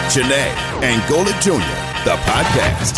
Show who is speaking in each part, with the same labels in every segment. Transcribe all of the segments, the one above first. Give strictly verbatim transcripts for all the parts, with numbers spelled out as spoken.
Speaker 1: Janae and Golic Junior, the podcast.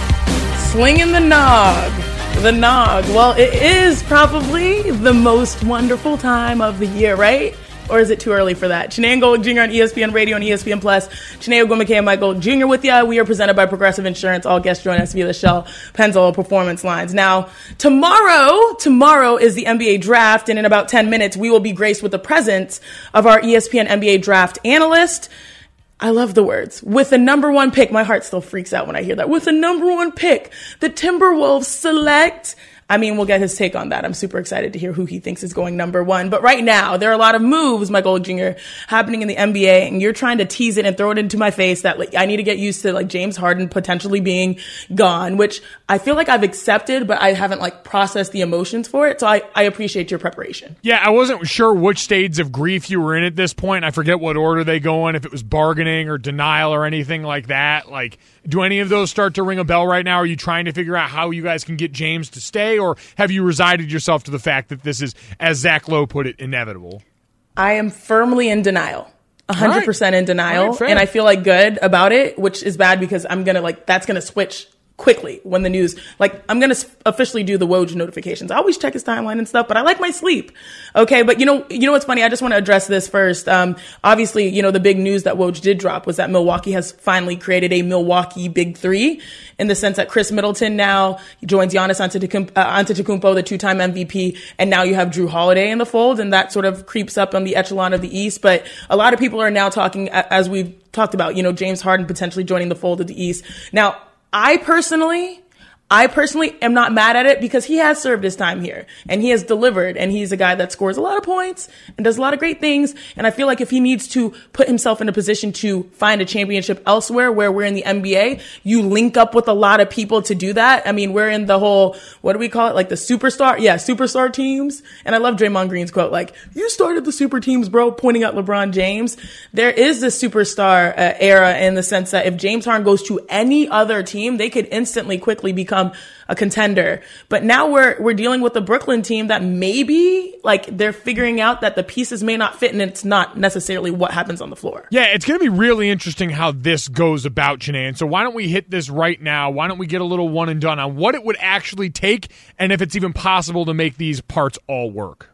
Speaker 2: Slinging the nog. The nog. Well, it is probably the most wonderful time of the year, right? Or is it too early for that? Janae and Golic Junior on E S P N Radio and E S P N Plus. Janae Ogwumike and Mike Golic Junior with you. We are presented by Progressive Insurance. All guests join us via the Shell Pennzoil Performance Lines. Now, tomorrow, tomorrow is the N B A Draft, and in about ten minutes, we will be graced with the presence of our E S P N N B A Draft analyst. I love the words. With the number one pick, my heart still freaks out when I hear that. With the number one pick, the Timberwolves select. I mean, we'll get his take on that. I'm super excited to hear who he thinks is going number one. But right now, there are a lot of moves, Mike Golic Junior, happening in the N B A, and you're trying to tease it and throw it into my face that like I need to get used to like James Harden potentially being gone, which I feel like I've accepted, but I haven't like processed the emotions for it. So I, I appreciate your preparation.
Speaker 3: Yeah, I wasn't sure which stages of grief you were in at this point. I forget what order they go in, if it was bargaining or denial or anything like that. Like, do any of those start to ring a bell right now? Are you trying to figure out how you guys can get James to stay, or have you resigned yourself to the fact that this is, as Zach Lowe put it, inevitable?
Speaker 2: I am firmly in denial. one hundred percent
Speaker 3: right.
Speaker 2: in denial.
Speaker 3: Right,
Speaker 2: and I feel like good about it, which is bad because I'm going to like, that's going to switch quickly when the news, like I'm going to officially do the Woj notifications. I always check his timeline and stuff, but I like my sleep. Okay. But you know, you know what's funny? I just want to address this first. Um, obviously, you know, the big news that Woj did drop was that Milwaukee has finally created a Milwaukee Big Three in the sense that Chris Middleton now joins Giannis Antetokounmpo, uh, Antetokounmpo, the two-time M V P, and now you have Drew Holiday in the fold, and that sort of creeps up on the echelon of the East. But a lot of people are now talking, as we've talked about, you know, James Harden potentially joining the fold of the East. Now, I personally, I personally am not mad at it because he has served his time here and he has delivered, and he's a guy that scores a lot of points and does a lot of great things. And I feel like if he needs to put himself in a position to find a championship elsewhere where we're in the N B A, you link up with a lot of people to do that. I mean, we're in the whole, what do we call it? Like the superstar, yeah, superstar teams. And I love Draymond Green's quote, like, you started the super teams, bro, pointing at LeBron James. There is the superstar uh, era in the sense that if James Harden goes to any other team, they could instantly quickly become a contender. But now we're we're dealing with a Brooklyn team that maybe like they're figuring out that the pieces may not fit, and it's not necessarily what happens on the floor.
Speaker 3: Yeah, it's going to be really interesting how this goes about, Janae. And so why don't we hit this right now? Why don't we get a little one and done on what it would actually take and if it's even possible to make these parts all work?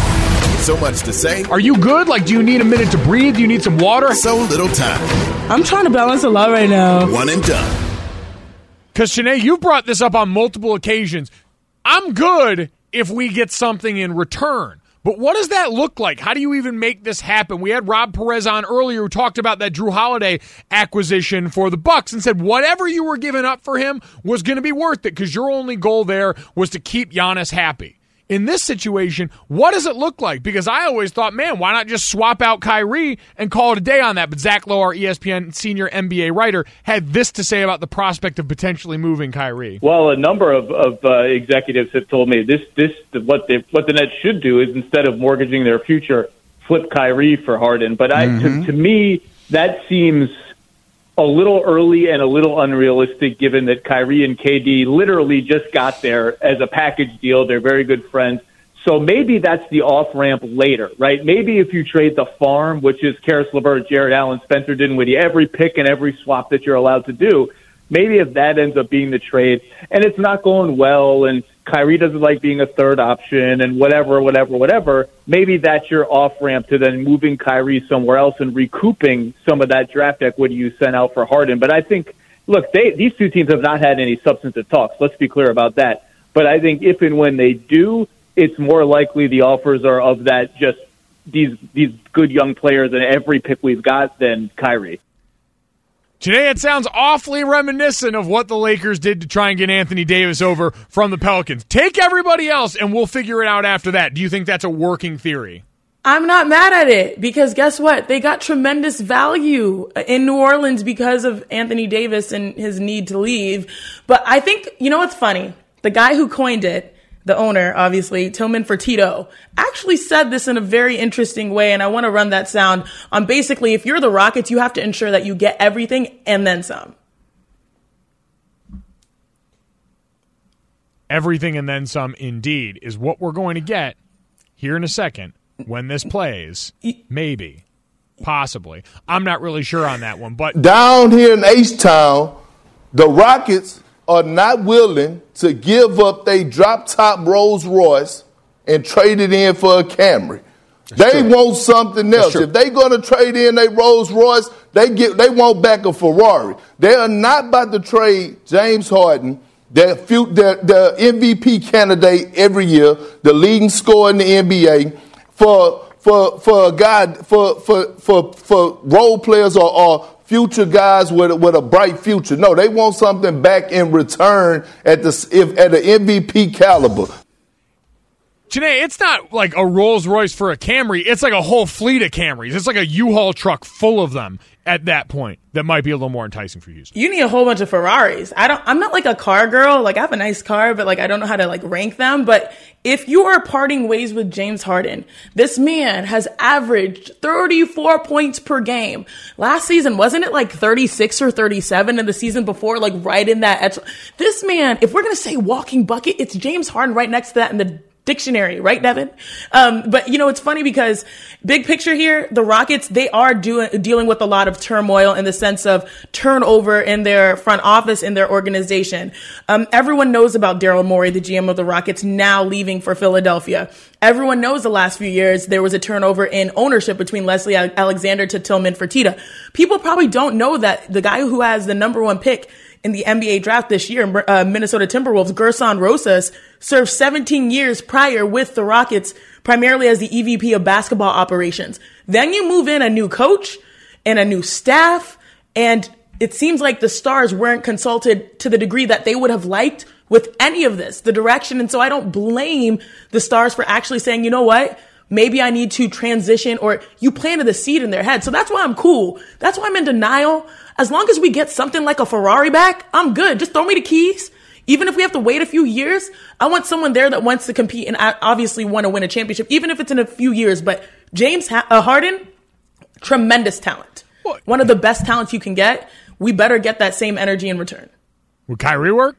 Speaker 1: So much to say.
Speaker 3: Are you good? Like, do you need a minute to breathe? Do you need some water?
Speaker 1: So little time.
Speaker 2: I'm trying to balance a lot right now.
Speaker 1: One and done.
Speaker 3: Because, Janae, you've brought this up on multiple occasions. I'm good if we get something in return. But what does that look like? How do you even make this happen? We had Rob Perez on earlier who talked about that Drew Holiday acquisition for the Bucks and said whatever you were giving up for him was going to be worth it because your only goal there was to keep Giannis happy. In this situation, what does it look like? Because I always thought, man, why not just swap out Kyrie and call it a day on that? But Zach Lowe, our E S P N senior N B A writer, had this to say about the prospect of potentially moving Kyrie.
Speaker 4: Well, a number of, of uh, executives have told me this, this what, they, what the Nets should do is instead of mortgaging their future, flip Kyrie for Harden. But I, mm-hmm. to, to me, that seems a little early and a little unrealistic given that Kyrie and K D literally just got there as a package deal. They're very good friends. So maybe that's the off-ramp later, right? Maybe if you trade the farm, which is Karis LeVert, Jared Allen, Spencer Dinwiddie, every pick and every swap that you're allowed to do, maybe if that ends up being the trade and it's not going well and Kyrie doesn't like being a third option and whatever, whatever, whatever, maybe that's your off-ramp to then moving Kyrie somewhere else and recouping some of that draft equity you sent out for Harden. But I think, look, they, these two teams have not had any substantive talks. Let's be clear about that. But I think if and when they do, it's more likely the offers are of that just these these good young players and every pick we've got than Kyrie.
Speaker 3: Today, it sounds awfully reminiscent of what the Lakers did to try and get Anthony Davis over from the Pelicans. Take everybody else, and we'll figure it out after that. Do you think that's a working theory?
Speaker 2: I'm not mad at it because guess what? They got tremendous value in New Orleans because of Anthony Davis and his need to leave. But I think, you know what's funny? The guy who coined it, the owner, obviously, Tillman Fertitta, actually said this in a very interesting way, and I want to run that sound on basically, if you're the Rockets, you have to ensure that you get everything and then some.
Speaker 3: Everything and then some, indeed, is what we're going to get here in a second when this plays. Maybe. Possibly. I'm not really sure on that one. But
Speaker 5: down here in H-Town, the Rockets are not willing to give up their drop-top Rolls Royce and trade it in for a Camry. That's they true. want something else. If they're going to trade in their Rolls Royce, they get they want back a Ferrari. They are not about to trade James Harden, the, the, the M V P candidate every year, the leading scorer in the N B A, for for for a guy for for for, for role players or, or future guys with with a bright future. No, they want something back in return at the if, at the M V P caliber.
Speaker 3: Janae, it's not like a Rolls Royce for a Camry. It's like a whole fleet of Camrys. It's like a U-Haul truck full of them at that point that might be a little more enticing for Houston.
Speaker 2: You need a whole bunch of Ferraris. I don't, I'm not like a car girl. Like, I have a nice car, but like, I don't know how to like rank them. But if you are parting ways with James Harden, this man has averaged thirty-four points per game. Last season, wasn't it like thirty-six or thirty-seven in the season before, like right in that edge? This man, if we're going to say walking bucket, it's James Harden right next to that in the dictionary, right, Devin? Um, but, you know, it's funny because big picture here, the Rockets, they are doing, dealing with a lot of turmoil in the sense of turnover in their front office, in their organization. Um, everyone knows about Daryl Morey, the G M of the Rockets, now leaving for Philadelphia. Everyone knows the last few years there was a turnover in ownership between Leslie Alexander to Tillman Fertitta. People probably don't know that the guy who has the number one pick in the N B A draft this year, uh, Minnesota Timberwolves, Gerson Rosas, served seventeen years prior with the Rockets, primarily as the E V P of basketball operations. Then you move in a new coach and a new staff, and it seems like the stars weren't consulted to the degree that they would have liked with any of this, the direction. And so I don't blame the stars for actually saying, you know what? Maybe I need to transition, or you planted the seed in their head. So that's why I'm cool. That's why I'm in denial. As long as we get something like a Ferrari back, I'm good. Just throw me the keys. Even if we have to wait a few years, I want someone there that wants to compete and obviously want to win a championship, even if it's in a few years. But James Harden, tremendous talent. What? One of the best talents you can get. We better get that same energy in return.
Speaker 3: Would Kyrie work?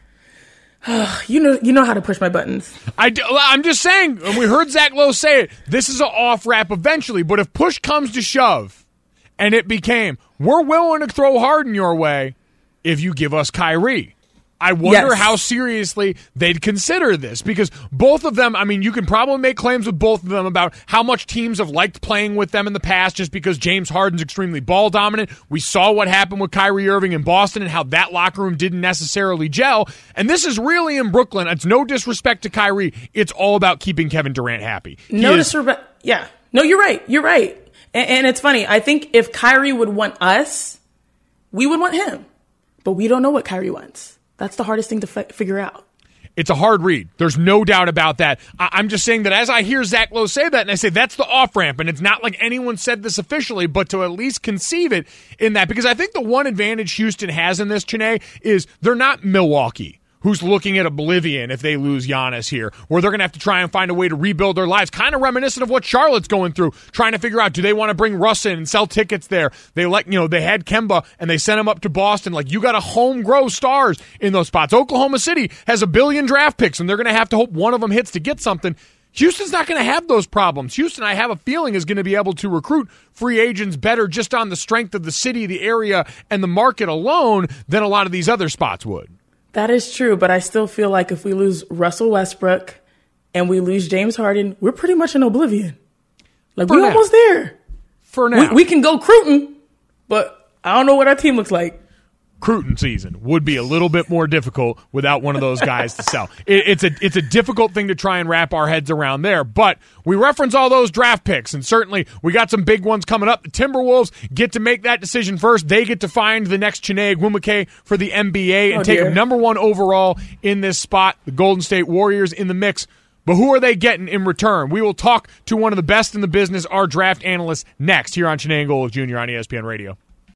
Speaker 2: you know, you know how to push my buttons.
Speaker 3: I do, I'm just saying, and we heard Zach Lowe say it, this is an off ramp eventually, but if push comes to shove, and it became, we're willing to throw Harden your way if you give us Kyrie. I wonder yes. how seriously they'd consider this, because both of them, I mean, you can probably make claims with both of them about how much teams have liked playing with them in the past just because James Harden's extremely ball dominant. We saw what happened with Kyrie Irving in Boston and how that locker room didn't necessarily gel. And this is really in Brooklyn. It's no disrespect to Kyrie. It's all about keeping Kevin Durant happy. He
Speaker 2: no
Speaker 3: is-
Speaker 2: disrespect. Yeah. No, you're right. You're right. And, and it's funny. I think if Kyrie would want us, we would want him. But we don't know what Kyrie wants. That's the hardest thing to f- figure out.
Speaker 3: It's a hard read. There's no doubt about that. I- I'm just saying that as I hear Zach Lowe say that, and I say that's the off-ramp, and it's not like anyone said this officially, but to at least conceive it in that, because I think the one advantage Houston has in this, Chiney, is they're not Milwaukee, who's looking at oblivion if they lose Giannis here, where they're going to have to try and find a way to rebuild their lives, kind of reminiscent of what Charlotte's going through, trying to figure out, do they want to bring Russ in and sell tickets there? They like, you know, they had Kemba and they sent him up to Boston. Like, you got to home grow stars in those spots. Oklahoma City has a billion draft picks, and they're going to have to hope one of them hits to get something. Houston's not going to have those problems. Houston, I have a feeling, is going to be able to recruit free agents better just on the strength of the city, the area, and the market alone than a lot of these other spots would.
Speaker 2: That is true, but I still feel like if we lose Russell Westbrook and we lose James Harden, we're pretty much in oblivion. Like, we're almost there.
Speaker 3: For now.
Speaker 2: We, we can go Cruton, but I don't know what our team looks like.
Speaker 3: Cruton season would be a little bit more difficult without one of those guys to sell. It, it's a it's a difficult thing to try and wrap our heads around there, but we reference all those draft picks, and certainly we got some big ones coming up. The Timberwolves get to make that decision first. They get to find the next Chiney Ogwumike for the N B A and oh, take him number one overall in this spot. The Golden State Warriors in the mix. But who are they getting in return? We will talk to one of the best in the business, our draft analyst, next here on Chiney and Golic Junior on E S P N Radio.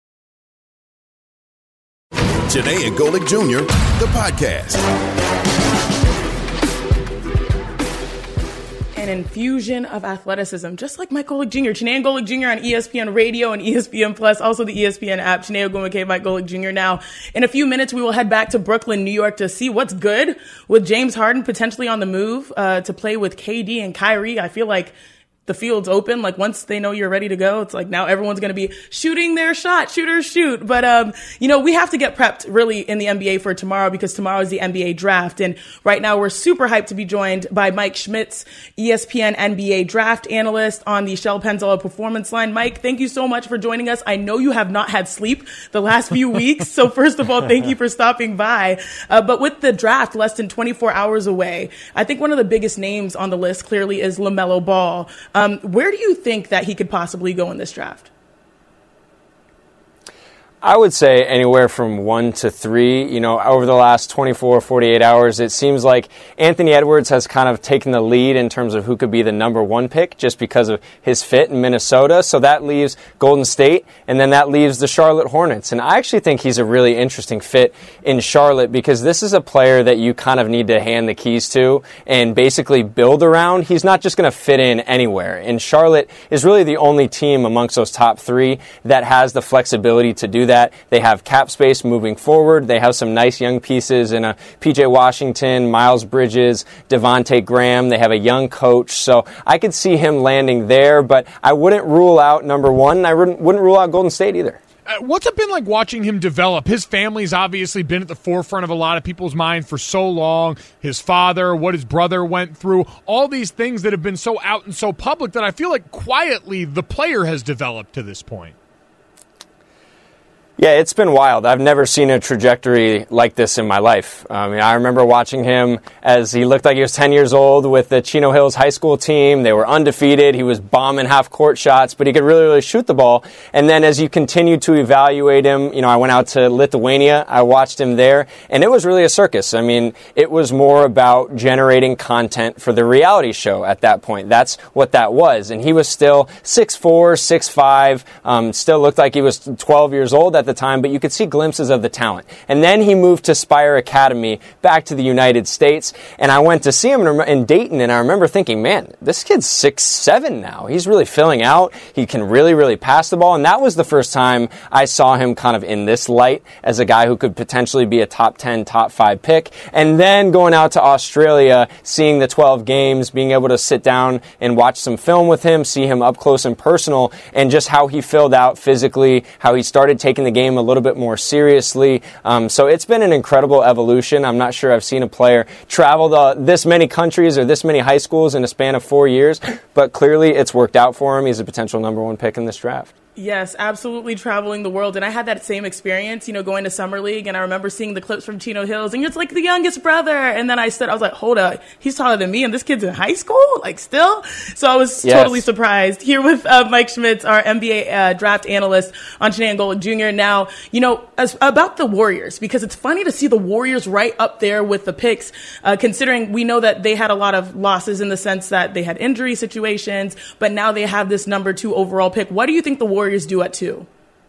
Speaker 1: Chiney and Golic Junior, the podcast.
Speaker 2: An infusion of athleticism, just like Mike Golic Junior Chiney and Golic Junior on E S P N Radio and E S P N Plus, also the E S P N app. Chiney Ogwumike, Mike Golic Junior Now, in a few minutes, we will head back to Brooklyn, New York, to see what's good with James Harden potentially on the move uh, to play with K D and Kyrie. I feel like the field's open. Like once they know you're ready to go, it's like now everyone's going to be shooting their shot, shooters shoot. But, um, you know, we have to get prepped really in the N B A for tomorrow because tomorrow is the N B A draft. And right now we're super hyped to be joined by Mike Schmitz, E S P N N B A draft analyst on the Shell Pennzoil Performance Line. Mike, thank you so much for joining us. I know you have not had sleep the last few weeks. So first of all, thank you for stopping by. Uh, but with the draft less than twenty-four hours away, I think one of the biggest names on the list clearly is LaMelo Ball. Um, where do you think that he could possibly go in this draft?
Speaker 6: I would say anywhere from one to three. You know, over the last twenty-four, forty-eight hours, it seems like Anthony Edwards has kind of taken the lead in terms of who could be the number one pick just because of his fit in Minnesota. So that leaves Golden State, and then that leaves the Charlotte Hornets. And I actually think he's a really interesting fit in Charlotte because this is a player that you kind of need to hand the keys to and basically build around. He's not just going to fit in anywhere. And Charlotte is really the only team amongst those top three that has the flexibility to do that. They have cap space moving forward. They have some nice young pieces in a P J Washington, Miles Bridges, Devontae Graham. They have a young coach. So I could see him landing there, but I wouldn't rule out number one. And I wouldn't, wouldn't rule out Golden State either.
Speaker 3: Uh, what's it been like watching him develop? His family's obviously been at the forefront of a lot of people's mind for so long. His father, what his brother went through, all these things that have been so out and so public that I feel like quietly the player has developed to this point.
Speaker 6: Yeah, it's been wild. I've never seen a trajectory like this in my life. I mean, I remember watching him as he looked like he was ten years old with the Chino Hills high school team. They were undefeated. He was bombing half-court shots, but he could really, really shoot the ball. And then as you continue to evaluate him, you know, I went out to Lithuania. I watched him there, and it was really a circus. I mean, it was more about generating content for the reality show at that point. That's what that was. And he was still six four, six five, um, still looked like he was twelve years old at the time, but you could see glimpses of the talent. And then he moved to Spire Academy back to the United States, and I went to see him in Dayton, and I remember thinking, man, this kid's six seven now. He's really filling out. He can really, really pass the ball, and that was the first time I saw him kind of in this light as a guy who could potentially be a top ten, top five pick. And then going out to Australia, seeing the twelve games, being able to sit down and watch some film with him, see him up close and personal, and just how he filled out physically, how he started taking the game a little bit more seriously. Um, so it's been an incredible evolution. I'm not sure I've seen a player travel to this many countries or this many high schools in a span of four years, but clearly it's worked out for him. He's a potential number one pick in this draft.
Speaker 2: Yes, absolutely traveling the world. And I had that same experience, you know, going to Summer League. And I remember seeing the clips from Chino Hills and it's like the youngest brother. And then I stood, I was like, hold up, he's taller than me and this kid's in high school? Like still? So I was yes. totally surprised. Here with uh, Mike Schmitz, our N B A uh, draft analyst on Chiney Golic Junior Now, you know, as, about the Warriors, because it's funny to see the Warriors right up there with the picks, uh, considering we know that they had a lot of losses in the sense that they had injury situations, but now they have this number two overall pick. What do you think the Warriors Warriors do at two?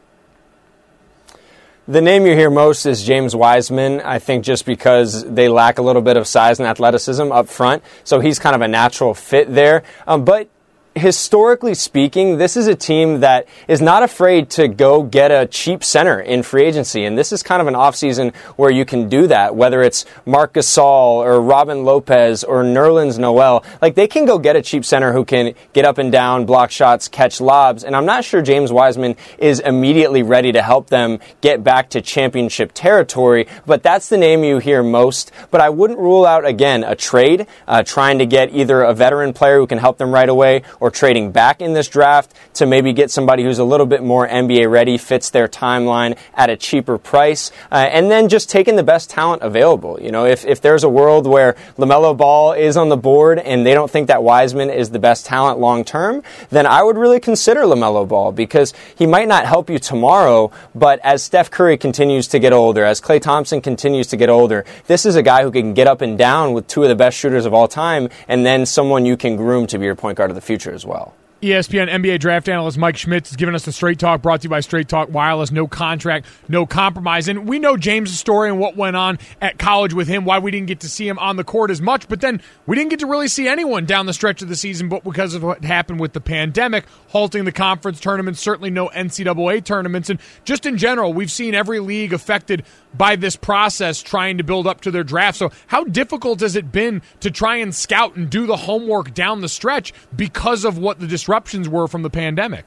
Speaker 6: The name you hear most is James Wiseman, I think just because they lack a little bit of size and athleticism up front. So he's kind of a natural fit there. Um, but historically speaking, this is a team that is not afraid to go get a cheap center in free agency. And this is kind of an offseason where you can do that, whether it's Marc Gasol or Robin Lopez or Nerlens Noel. Like, they can go get a cheap center who can get up and down, block shots, catch lobs. And I'm not sure James Wiseman is immediately ready to help them get back to championship territory, but that's the name you hear most. But I wouldn't rule out, again, a trade, uh, trying to get either a veteran player who can help them right away or trading back in this draft to maybe get somebody who's a little bit more N B A ready, fits their timeline at a cheaper price, uh, and then just taking the best talent available. You know, if, if there's a world where LaMelo Ball is on the board and they don't think that Wiseman is the best talent long term, then I would really consider LaMelo Ball because he might not help you tomorrow, but as Steph Curry continues to get older, as Klay Thompson continues to get older, this is a guy who can get up and down with two of the best shooters of all time, and then someone you can groom to be your point guard of the future as well.
Speaker 3: E S P N N B A draft analyst Mike Schmitz is giving us the Straight Talk, brought to you by Straight Talk Wireless. No contract, no compromise. And we know James' story and what went on at college with him, why we didn't get to see him on the court as much. But then we didn't get to really see anyone down the stretch of the season, but because of what happened with the pandemic, halting the conference tournaments, certainly no N C double A tournaments. And just in general, we've seen every league affected by this process trying to build up to their draft. So how difficult has it been to try and scout and do the homework down the stretch because of what the disruptions were from the pandemic?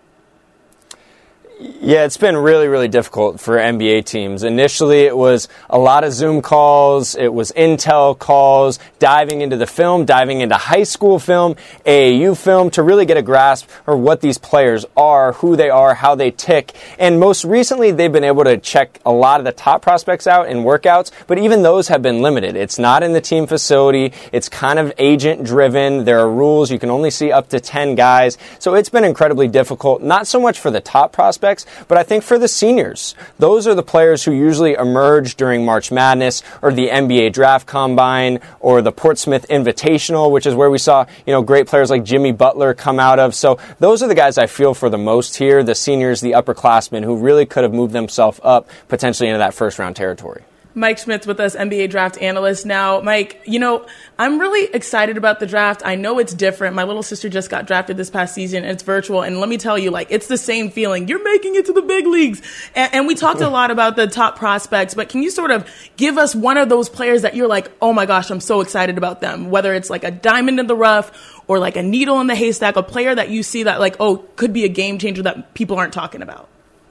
Speaker 6: Yeah, it's been really, really difficult for N B A teams. Initially, it was a lot of Zoom calls. It was Intel calls, diving into the film, diving into high school film, A A U film to really get a grasp of what these players are, who they are, how they tick. And most recently, they've been able to check a lot of the top prospects out in workouts, but even those have been limited. It's not in the team facility. It's kind of agent-driven. There are rules. You can only see up to ten guys. So it's been incredibly difficult, not so much for the top prospects, but I think for the seniors. Those are the players who usually emerge during March Madness or the N B A Draft Combine or the Portsmouth Invitational, which is where we saw, you know, great players like Jimmy Butler come out of. So those are the guys I feel for the most here, the seniors, the upperclassmen who really could have moved themselves up potentially into that first round territory.
Speaker 2: Mike Schmitz with us, N B A draft analyst. Now, Mike, you know, I'm really excited about the draft. I know it's different. My little sister just got drafted this past season. It's virtual. And let me tell you, like, it's the same feeling. You're making it to the big leagues. And, and we talked a lot about the top prospects, but can you sort of give us one of those players that you're like, oh my gosh, I'm so excited about them, whether it's like a diamond in the rough or like a needle in the haystack, a player that you see that like, oh, could be a game changer that people aren't talking about?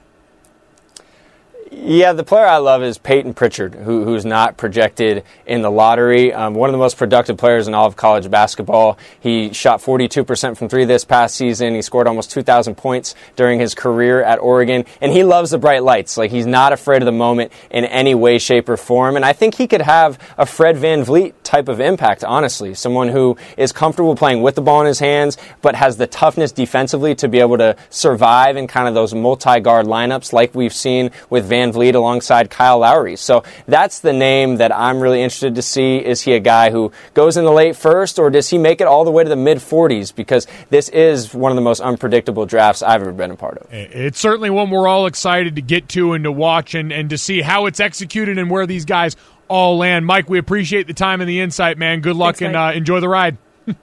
Speaker 6: Yeah, the player I love is Peyton Pritchard, who, who's not projected in the lottery. Um, one of the most productive players in all of college basketball. He shot forty-two percent from three this past season. He scored almost two thousand points during his career at Oregon. And he loves the bright lights. Like, he's not afraid of the moment in any way, shape, or form. And I think he could have a Fred VanVleet type of impact, honestly. Someone who is comfortable playing with the ball in his hands, but has the toughness defensively to be able to survive in kind of those multi-guard lineups like we've seen with Van VanVleet alongside Kyle Lowry. So that's the name that I'm really interested to see. Is he a guy who goes in the late first, or does he make it all the way to the mid forties? Because this is one of the most unpredictable drafts I've ever been a part of.
Speaker 3: It's certainly one we're all excited to get to and to watch and, and to see how it's executed and where these guys all land. Mike, we appreciate the time and the insight, man. Good luck. Thanks, and uh, enjoy the ride.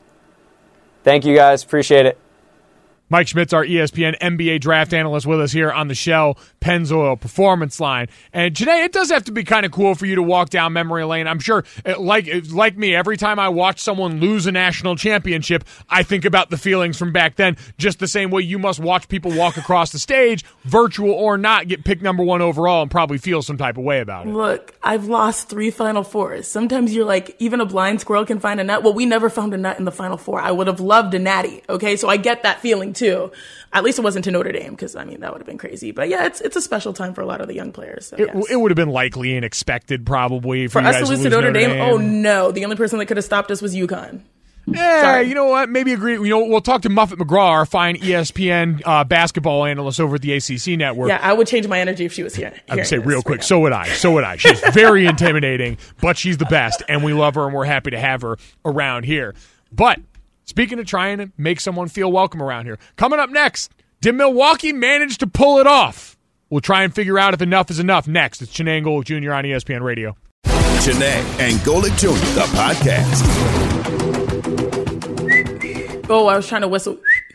Speaker 6: Thank you, guys. Appreciate it.
Speaker 3: Mike Schmitz, our E S P N N B A draft analyst, with us here on the Shell Pennzoil Performance Line. And today, it does have to be kind of cool for you to walk down memory lane. I'm sure, like like me, every time I watch someone lose a national championship, I think about the feelings from back then, just the same way you must watch people walk across the stage, virtual or not, get picked number one overall and probably feel some type of way about it.
Speaker 2: Look, I've lost three Final Fours. Sometimes you're like, even a blind squirrel can find a nut. Well, we never found a nut in the Final Four. I would have loved a natty, okay? So I get that feeling, too. Too. At least it wasn't to Notre Dame, because I mean that would have been crazy. But yeah, it's it's a special time for a lot of the young players. So,
Speaker 3: it,
Speaker 2: yes.
Speaker 3: it would have been likely and expected, probably for,
Speaker 2: for
Speaker 3: you
Speaker 2: us
Speaker 3: guys
Speaker 2: to lose
Speaker 3: to
Speaker 2: to
Speaker 3: lose
Speaker 2: Notre, Notre Dame.
Speaker 3: Dame.
Speaker 2: Oh no, the only person that could have stopped us was UConn.
Speaker 3: Yeah,
Speaker 2: Sorry.
Speaker 3: You know what? Maybe agree. You know, we'll talk to Muffet McGraw, our fine E S P N uh, basketball analyst over at the A C C network.
Speaker 2: Yeah, I would change my energy if she was here.
Speaker 3: I would say real quick, right so would I. So would I. She's very intimidating, but she's the best, and we love her, and we're happy to have her around here. But speaking of trying to make someone feel welcome around here, coming up next, did Milwaukee manage to pull it off? We'll try and figure out if enough is enough next. It's Chiney and Golic Junior on E S P N Radio.
Speaker 1: Chiney and Golic Junior, the podcast.
Speaker 2: Oh, I was trying to whistle.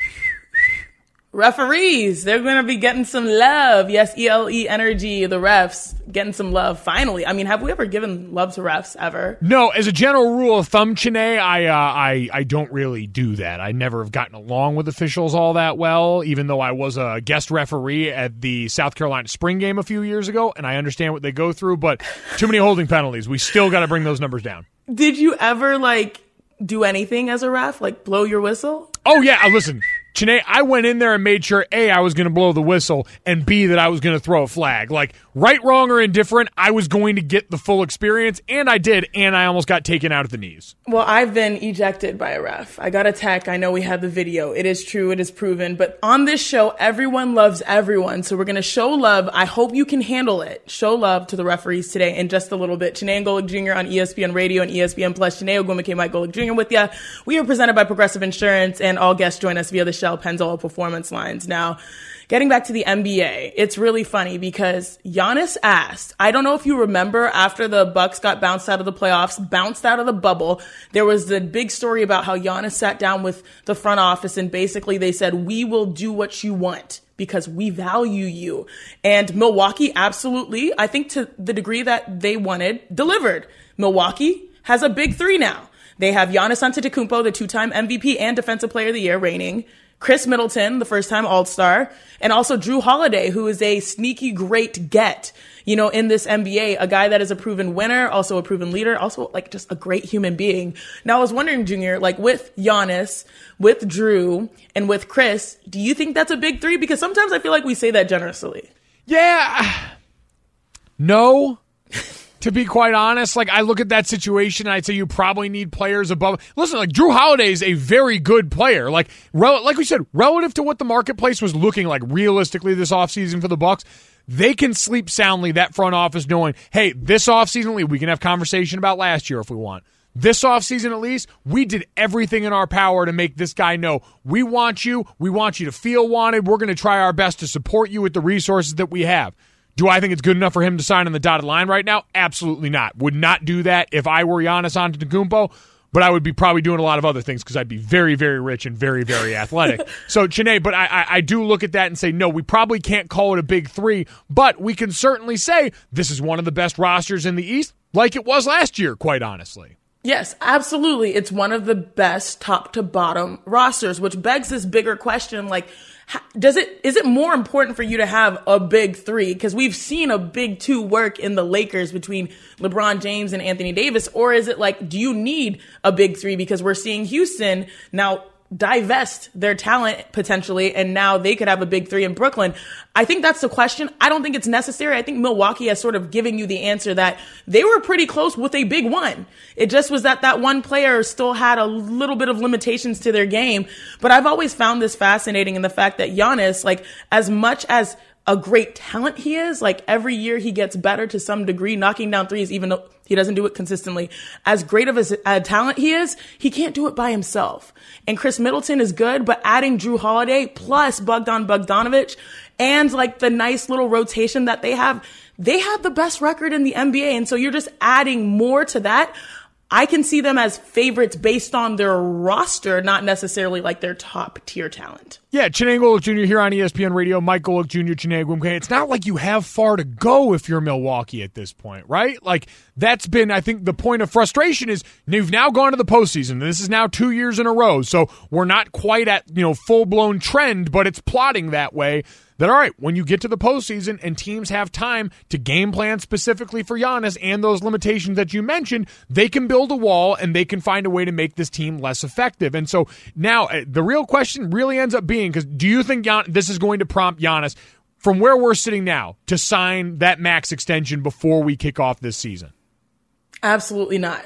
Speaker 2: Referees, they're going to be getting some love. Yes, E L E Energy, the refs, getting some love. Finally. I mean, have we ever given love to refs ever?
Speaker 3: No, as a general rule of thumb, Chiney, I, uh, I, I don't really do that. I never have gotten along with officials all that well, even though I was a guest referee at the South Carolina spring game a few years ago, and I understand what they go through, but too many holding penalties. We still got to bring those numbers down.
Speaker 2: Did you ever, like, do anything as a ref? Like, blow your whistle?
Speaker 3: Oh, yeah. Uh, listen. Chiney, I went in there and made sure, A, I was going to blow the whistle, and B, that I was going to throw a flag. Like, right, wrong, or indifferent, I was going to get the full experience, and I did, and I almost got taken out at the knees.
Speaker 2: Well, I've been ejected by a ref. I got a tech. I know we have the video. It is true. It is proven. But on this show, everyone loves everyone, so we're going to show love. I hope you can handle it. Show love to the referees today in just a little bit. Chiney and Golic Junior on E S P N Radio and E S P N Plus. Chiney Ogwumike, Mike Golic Junior with you. We are presented by Progressive Insurance, and all guests join us via the show Michelle Pennzoil performance lines. Now, getting back to the N B A, it's really funny because Giannis asked, I don't know if you remember after the Bucks got bounced out of the playoffs, bounced out of the bubble, there was the big story about how Giannis sat down with the front office and basically they said, we will do what you want because we value you. And Milwaukee absolutely, I think to the degree that they wanted, delivered. Milwaukee has a big three now. They have Giannis Antetokounmpo, the two-time M V P and Defensive Player of the Year reigning, Chris Middleton, the first-time All-Star, and also Drew Holiday, who is a sneaky great get, you know, in this N B A, a guy that is a proven winner, also a proven leader, also like just a great human being. Now, I was wondering, Junior, like with Giannis, with Drew, and with Chris, do you think that's a big three? Because sometimes I feel like we say that generously.
Speaker 3: Yeah. No. To be quite honest, like I look at that situation and I'd say you probably need players above. Listen, like Drew Holiday is a very good player. Like, rel- like we said, relative to what the marketplace was looking like realistically this offseason for the Bucks, they can sleep soundly, that front office, knowing, hey, this offseason, we can have conversation about last year if we want. This offseason, at least, we did everything in our power to make this guy know we want you, we want you to feel wanted, we're going to try our best to support you with the resources that we have. Do I think it's good enough for him to sign on the dotted line right now? Absolutely not. Would not do that if I were Giannis Antetokounmpo, but I would be probably doing a lot of other things because I'd be very, very rich and very, very athletic. So, Chiney, but I, I, I do look at that and say, no, we probably can't call it a big three, but we can certainly say this is one of the best rosters in the East, like it was last year, quite honestly.
Speaker 2: Yes, absolutely. It's one of the best top to bottom rosters, which begs this bigger question, like, Does it, is it more important for you to have a big three? Because we've seen a big two work in the Lakers between LeBron James and Anthony Davis. Or is it like, do you need a big three? Because we're seeing Houston now divest their talent potentially, and now they could have a big three in Brooklyn. I think that's the question. I don't think it's necessary. I think Milwaukee has sort of given you the answer that they were pretty close with a big one. It just was that that one player still had a little bit of limitations to their game. But I've always found this fascinating in the fact that Giannis, like, as much as a great talent he is, like every year he gets better to some degree, knocking down threes, even though he doesn't do it consistently. As great of a, a talent he is, he can't do it by himself. And Chris Middleton is good, but adding Drew Holiday plus Bogdan Bogdanovic and like the nice little rotation that they have, they have the best record in the N B A. And so you're just adding more to that. I can see them as favorites based on their roster, not necessarily like their top tier talent.
Speaker 3: Yeah, Chiney Golic Junior here on E S P N Radio. Mike Golic Junior, Chiney Gwimke. It's not like you have far to go if you're Milwaukee at this point, right? Like, that's been, I think, the point of frustration is you've now gone to the postseason. This is now two years in a row, so we're not quite at, you know, full-blown trend, but it's plotting that way. That, all right, when you get to the postseason and teams have time to game plan specifically for Giannis and those limitations that you mentioned, they can build a wall and they can find a way to make this team less effective. And so now the real question really ends up being, because do you think Gian- this is going to prompt Giannis, from where we're sitting now, to sign that max extension before we kick off this season?
Speaker 2: Absolutely not.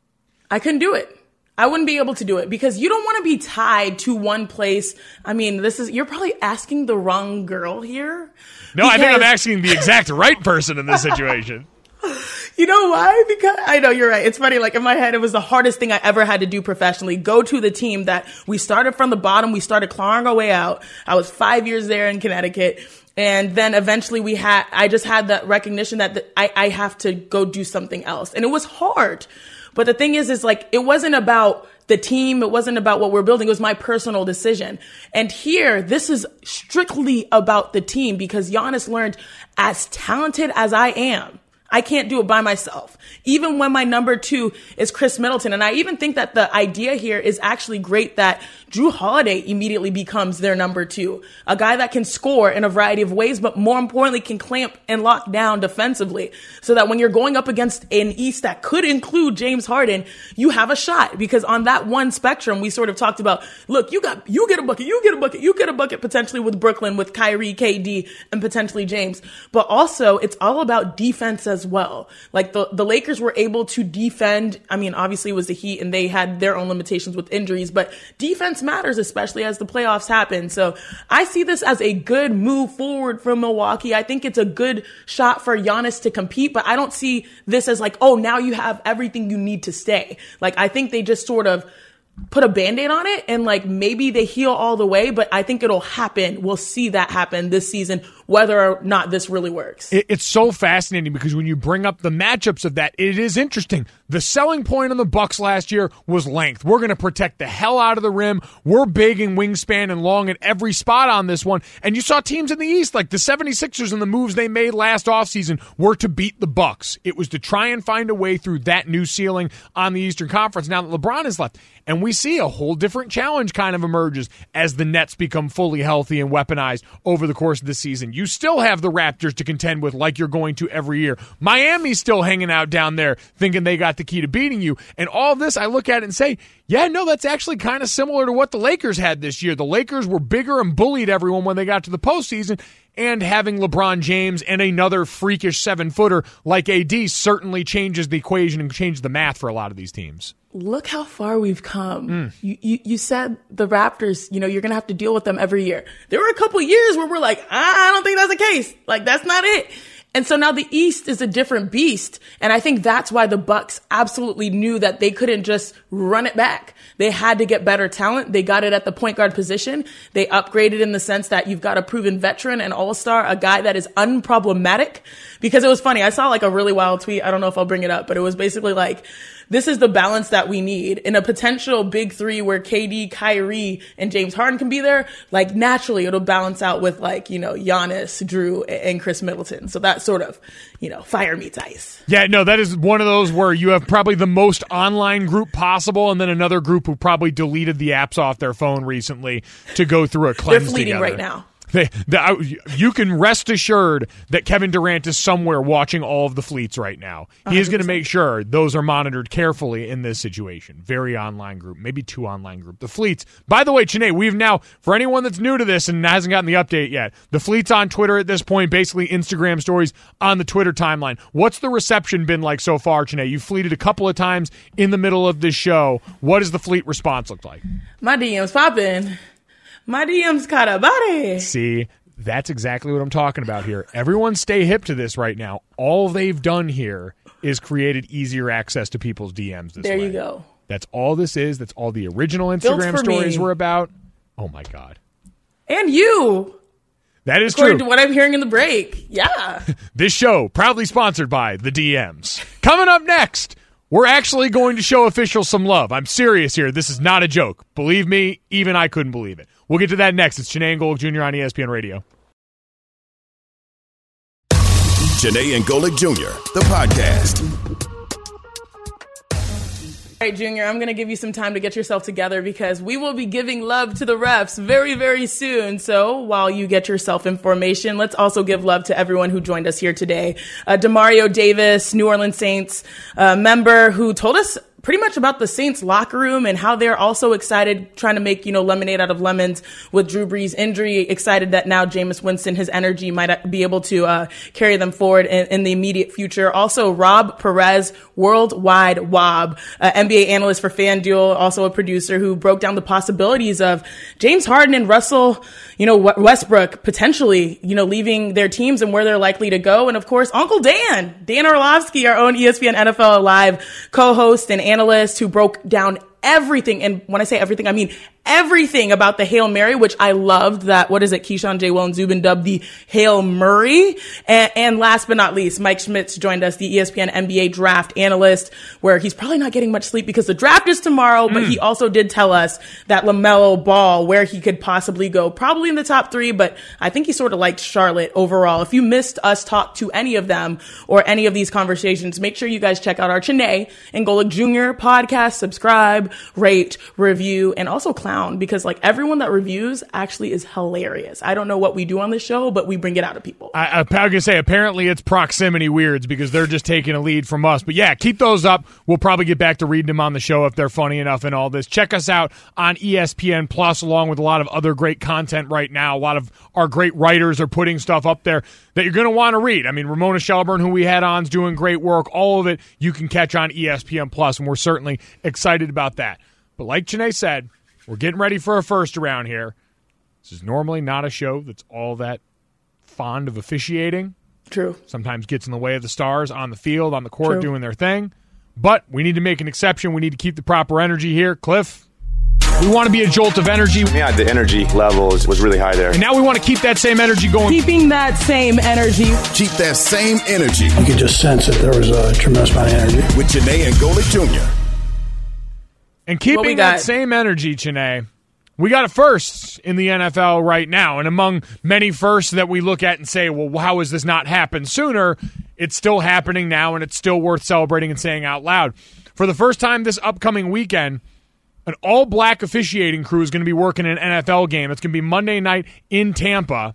Speaker 2: I couldn't do it. I wouldn't be able to do it because you don't want to be tied to one place. I mean, this is, you're probably asking the wrong girl here.
Speaker 3: No, I think I'm asking the exact right person in this situation.
Speaker 2: You know why? Because I know you're right. It's funny. Like in my head, it was the hardest thing I ever had to do professionally. Go to the team that we started from the bottom. We started clawing our way out. I was five years there in Connecticut. And then eventually we had, I just had that recognition that the, I, I have to go do something else. And it was hard. But the thing is, is like, it wasn't about the team. It wasn't about what we're building. It was my personal decision. And here, this is strictly about the team because Giannis learned, as talented as I am, I can't do it by myself. Even when my number two is Chris Middleton. And I even think that the idea here is actually great that Drew Holiday immediately becomes their number two. A guy that can score in a variety of ways, but more importantly, can clamp and lock down defensively. So that when you're going up against an East that could include James Harden, you have a shot. Because on that one spectrum, we sort of talked about, look, you got, you get a bucket, you get a bucket, you get a bucket potentially with Brooklyn, with Kyrie, K D, and potentially James. But also, it's all about defense as well. Like the, the Lakers were able to defend. I mean, obviously it was the Heat and they had their own limitations with injuries, but defense matters, especially as the playoffs happen. So I see this as a good move forward from Milwaukee. I think it's a good shot for Giannis to compete, but I don't see this as like, oh, now you have everything you need to stay. Like, I think they just sort of put a Band-Aid on it and like maybe they heal all the way, but I think it'll happen. We'll see that happen this season, whether or not this really works.
Speaker 3: It, it's so fascinating because when you bring up the matchups of that, it is interesting. The selling point on the Bucks last year was length. We're going to protect the hell out of the rim. We're big in wingspan and long at every spot on this one. And you saw teams in the East like the seventy-sixers and the moves they made last offseason were to beat the Bucks. It was to try and find a way through that new ceiling on the Eastern Conference now that LeBron is left. And we see a whole different challenge kind of emerges as the Nets become fully healthy and weaponized over the course of the season. You still have the Raptors to contend with like you're going to every year. Miami's still hanging out down there thinking they got the key to beating you. And all this, I look at it and say, yeah, no, that's actually kind of similar to what the Lakers had this year. The Lakers were bigger and bullied everyone when they got to the postseason. And having LeBron James and another freakish seven-footer like A D certainly changes the equation and changes the math for a lot of these teams.
Speaker 2: Look how far we've come.
Speaker 3: Mm.
Speaker 2: You, you you said the Raptors, you know, you're going to have to deal with them every year. There were a couple years where we're like, I don't think that's the case. Like, that's not it. And so now the East is a different beast. And I think that's why the Bucks absolutely knew that they couldn't just run it back. They had to get better talent. They got it at the point guard position. They upgraded in the sense that you've got a proven veteran, an all-star, a guy that is unproblematic. Because it was funny. I saw like a really wild tweet. I don't know if I'll bring it up, but it was basically like, this is the balance that we need in a potential big three where K D, Kyrie, and James Harden can be there. Like naturally, it'll balance out with like, you know, Giannis, Drew, and Chris Middleton. So that sort of, you know, fire meets ice.
Speaker 3: Yeah, no, that is one of those where you have probably the most online group possible and then another group who probably deleted the apps off their phone recently to go through a cleanse
Speaker 2: They're fleeting
Speaker 3: together.
Speaker 2: right now.
Speaker 3: They, the, you can rest assured that Kevin Durant is somewhere watching all of the fleets right now. He is going to make sure those are monitored carefully in this situation. Very online group, maybe two online group. The fleets. By the way, Chiney, we've now, for anyone that's new to this and hasn't gotten the update yet, the fleets on Twitter at this point, basically Instagram stories on the Twitter timeline. What's the reception been like so far, Chiney? You fleeted a couple of times in the middle of this show. What does the fleet response look like?
Speaker 2: My D M's popping. My D M's caught a body.
Speaker 3: See, that's exactly what I'm talking about here. Everyone stay hip to this right now. All they've done here is created easier access to people's D Ms this
Speaker 2: there
Speaker 3: way.
Speaker 2: you go.
Speaker 3: That's all this is. That's all the original
Speaker 2: Built
Speaker 3: Instagram
Speaker 2: for
Speaker 3: stories
Speaker 2: me.
Speaker 3: were about. Oh, my God.
Speaker 2: And you.
Speaker 3: That is
Speaker 2: According
Speaker 3: true.
Speaker 2: to what I'm hearing in the break. Yeah.
Speaker 3: This show proudly sponsored by the D Ms. Coming up next, we're actually going to show officials some love. I'm serious here. This is not a joke. Believe me, even I couldn't believe it. We'll get to that next. It's Chiney and Golic Junior on E S P N Radio.
Speaker 1: Chiney and Golic Junior, the podcast.
Speaker 2: All right, Junior, I'm going to give you some time to get yourself together because we will be giving love to the refs very, very soon. So while you get yourself information, let's also give love to everyone who joined us here today. Uh, Demario Davis, New Orleans Saints uh, member who told us pretty much about the Saints locker room and how they're also excited trying to make, you know, lemonade out of lemons with Drew Brees' injury. Excited that now Jameis Winston, his energy might be able to uh, carry them forward in, in the immediate future. Also, Rob Perez, Worldwide Wob, uh, N B A analyst for FanDuel, also a producer who broke down the possibilities of James Harden and Russell, you know, Westbrook potentially, you know, leaving their teams and where they're likely to go. And of course, Uncle Dan, Dan Orlovsky, our own E S P N N F L Live co-host and analyst who broke down everything. And when I say everything, I mean everything about the Hail Mary, which I loved that, what is it, Keyshawn, J. Will, and Zubin dubbed the Hail Murray. And, and last but not least, Mike Schmitz joined us, the E S P N N B A draft analyst, where he's probably not getting much sleep because the draft is tomorrow, but mm. he also did tell us that LaMelo Ball, where he could possibly go, probably in the top three, but I think he sort of liked Charlotte overall. If you missed us talk to any of them or any of these conversations, make sure you guys check out our Chiney and Golic Junior podcast, subscribe, rate, review, and also clown, because like everyone that reviews actually is hilarious. I don't know what we do on this show, but we bring it out of people.
Speaker 3: I, I, I was going to say, apparently it's proximity weirds because they're just taking a lead from us. But yeah, keep those up. We'll probably get back to reading them on the show if they're funny enough and all this. Check us out on E S P N Plus, along with a lot of other great content right now. A lot of our great writers are putting stuff up there that you're going to want to read. I mean, Ramona Shelburne, who we had on, is doing great work. All of it you can catch on E S P N Plus, and we're certainly excited about that. But like Chiney said, we're getting ready for a first around here. This is normally not a show that's all that fond of officiating.
Speaker 2: True.
Speaker 3: Sometimes gets in the way of the stars on the field, on the court,
Speaker 2: True.
Speaker 3: doing their thing. But we need to make an exception. We need to keep the proper energy here. Cliff, We want to be a jolt of energy.
Speaker 7: Yeah, the energy level was, was really high there.
Speaker 3: And now we want to keep that same energy going.
Speaker 2: Keeping that same energy.
Speaker 1: Keep that same energy.
Speaker 8: You could just sense that there was a tremendous amount of energy.
Speaker 1: With Janae and Golic Junior
Speaker 3: And keeping that same energy, Janae, we got a first in the N F L right now. And among many firsts that we look at and say, well, how has this not happened sooner? It's still happening now, and it's still worth celebrating and saying out loud. For the first time this upcoming weekend, an all-black officiating crew is going to be working an N F L game. It's going to be Monday night in Tampa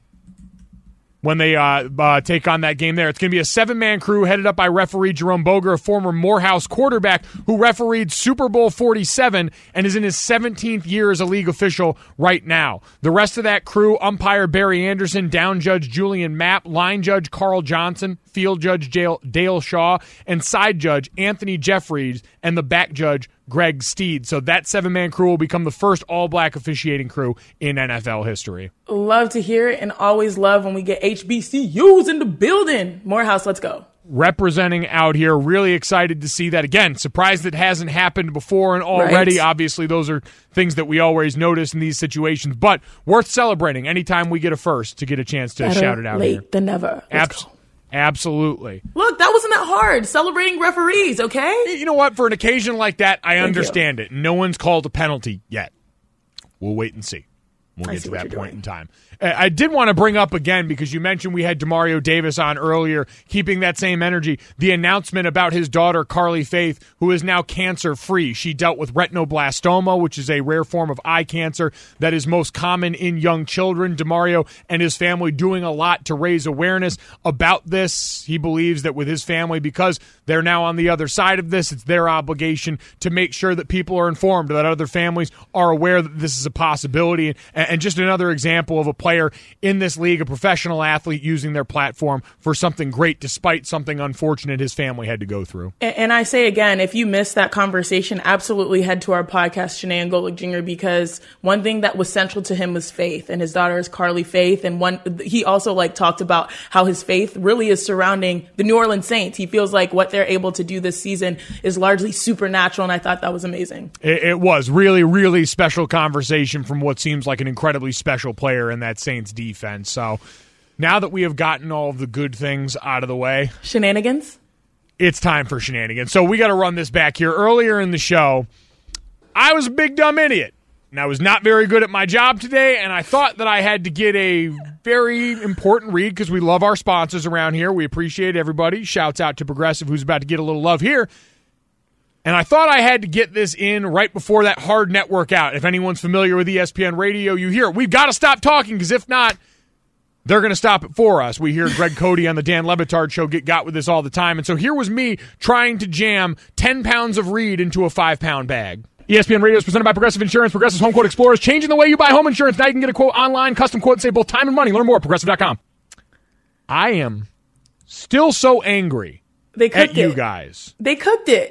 Speaker 3: when they uh, uh, take on that game there. It's going to be a seven-man crew headed up by referee Jerome Boger, a former Morehouse quarterback who refereed Super Bowl forty-seven and is in his seventeenth year as a league official right now. The rest of that crew, umpire Barry Anderson, down judge Julian Mapp, line judge Carl Johnson, field judge Dale, Dale Shaw, and side judge Anthony Jeffries, and the back judge Greg Steed. So that seven-man crew will become the first all-black officiating crew in N F L history.
Speaker 2: Love to hear it, and always love when we get H B C Us in the building. Morehouse, let's go.
Speaker 3: Representing out here. Really excited to see that. Again, surprised it hasn't happened before, and already, right. Obviously, those are things that we always notice in these situations, but worth celebrating anytime we get a first to get a chance to
Speaker 2: Better
Speaker 3: shout it out
Speaker 2: late
Speaker 3: here.
Speaker 2: than never. Let's go.
Speaker 3: Absolutely.
Speaker 2: Look, that wasn't that hard. Celebrating referees, okay?
Speaker 3: You know what? For an occasion like that, I
Speaker 2: Thank
Speaker 3: understand
Speaker 2: you.
Speaker 3: it. No one's called a penalty yet. We'll wait and see. We'll
Speaker 2: I
Speaker 3: get
Speaker 2: see
Speaker 3: to
Speaker 2: what
Speaker 3: that
Speaker 2: you're
Speaker 3: point
Speaker 2: doing.
Speaker 3: in time. I did want to bring up again, because you mentioned we had DeMario Davis on earlier, keeping that same energy, the announcement about his daughter, Carly Faith, who is now cancer-free. She dealt with retinoblastoma, which is a rare form of eye cancer that is most common in young children. DeMario and his family doing a lot to raise awareness about this. He believes that with his family, because they're now on the other side of this, it's their obligation to make sure that people are informed, that other families are aware that this is a possibility. And, and just another example of a player in this league, a professional athlete using their platform for something great despite something unfortunate his family had to go through.
Speaker 2: And, and I say again, if you missed that conversation, absolutely head to our podcast, Janae and Golic Junior, because one thing that was central to him was faith, and his daughter is Carly Faith. And one, he also like talked about how his faith really is surrounding the New Orleans Saints. He feels like what they're able to do this season is largely supernatural, and I thought that was amazing.
Speaker 3: It, it was really, really special conversation from what seems like an incredibly special player in that Saints defense. So now that we have gotten all of the good things out of the way,
Speaker 2: shenanigans,
Speaker 3: it's time for shenanigans. So we got to run this back here. Earlier in the show, I was a big dumb idiot, and I was not very good at my job today, and I thought that I had to get a very important read because we love our sponsors around here. We appreciate everybody. Shouts out to Progressive, who's about to get a little love here. And I thought I had to get this in right before that hard network out. If anyone's familiar with E S P N Radio, you hear it. We've got to stop talking, because if not, they're going to stop it for us. We hear Greg Cody on the Dan Le Batard Show get got with this all the time. And so here was me trying to jam ten pounds of Reed into a five-pound bag. E S P N Radio is presented by Progressive Insurance. Progressive's Home Quote Explorer is changing the way you buy home insurance. Now you can get a quote online, custom quote, and save both time and money. Learn more at Progressive dot com. I am still so angry
Speaker 2: they cooked
Speaker 3: at you
Speaker 2: it.
Speaker 3: guys.
Speaker 2: They cooked it.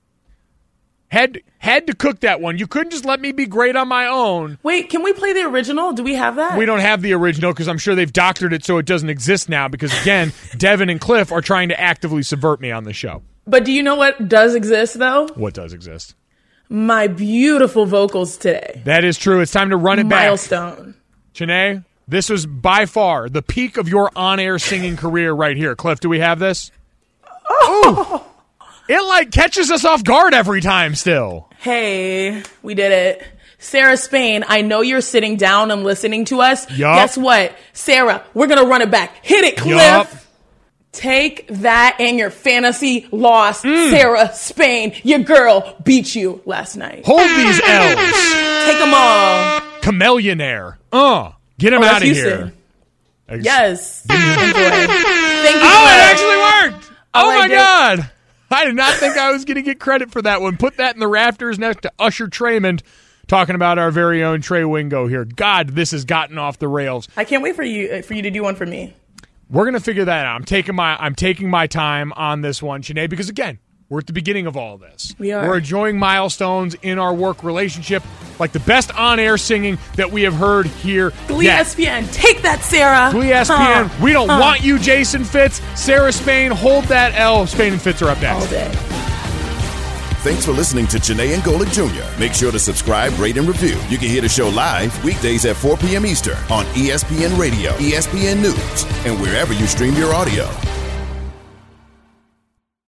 Speaker 3: Had had to cook that one. You couldn't just let me be great on my own.
Speaker 2: Wait, can we play the original? Do we have that?
Speaker 3: We don't have the original because I'm sure they've doctored it so it doesn't exist now because, again, Devin and Cliff are trying to actively subvert me on the show.
Speaker 2: But do you know what does exist, though?
Speaker 3: What does exist?
Speaker 2: My beautiful vocals today.
Speaker 3: That is true. It's time to run it back.
Speaker 2: Milestone.
Speaker 3: Janae, this was by far the peak of your on-air singing career right here. Cliff, do we have this?
Speaker 2: Oh!
Speaker 3: Ooh. It, like, catches us off guard every time still.
Speaker 2: Hey, we did it. Sarah Spain, I know you're sitting down and listening to us.
Speaker 3: Yup.
Speaker 2: Guess what? Sarah, we're going to run it back. Hit it, Cliff.
Speaker 3: Yup.
Speaker 2: Take that and your fantasy loss.
Speaker 3: Mm.
Speaker 2: Sarah Spain, your girl beat you last night.
Speaker 3: Hold these L's.
Speaker 2: Take them all.
Speaker 3: Chameleonaire. Uh, get him
Speaker 2: Oh,
Speaker 3: out
Speaker 2: that's
Speaker 3: of
Speaker 2: you
Speaker 3: here.
Speaker 2: sing. Yes. Enjoy. Thank you.
Speaker 3: Oh,
Speaker 2: Cliff.
Speaker 3: it actually worked.
Speaker 2: Oh,
Speaker 3: oh,
Speaker 2: I
Speaker 3: my
Speaker 2: did.
Speaker 3: God. I did not think I was going to get credit for that one. Put that in the rafters next to Usher Traymond talking about our very own Trey Wingo here. God, this has gotten off the rails.
Speaker 2: I can't wait for you for you to do one for me.
Speaker 3: We're going to figure that out. I'm taking my I'm taking my time on this one, Sinead, because, again, we're at the beginning of all this.
Speaker 2: We are.
Speaker 3: We're enjoying milestones in our work relationship, like the best on-air singing that we have heard here
Speaker 2: Glee
Speaker 3: yet.
Speaker 2: E S P N, take that, Sarah.
Speaker 3: Glee E S P N,
Speaker 2: Huh.
Speaker 3: we don't
Speaker 2: Huh.
Speaker 3: want you, Jason Fitz. Sarah Spain, hold that L. Spain and Fitz are up next.
Speaker 2: All day.
Speaker 1: Thanks for listening to Janae and Golick Junior Make sure to subscribe, rate, and review. You can hear the show live weekdays at four p.m. Eastern on E S P N Radio, E S P N News, and wherever you stream your audio.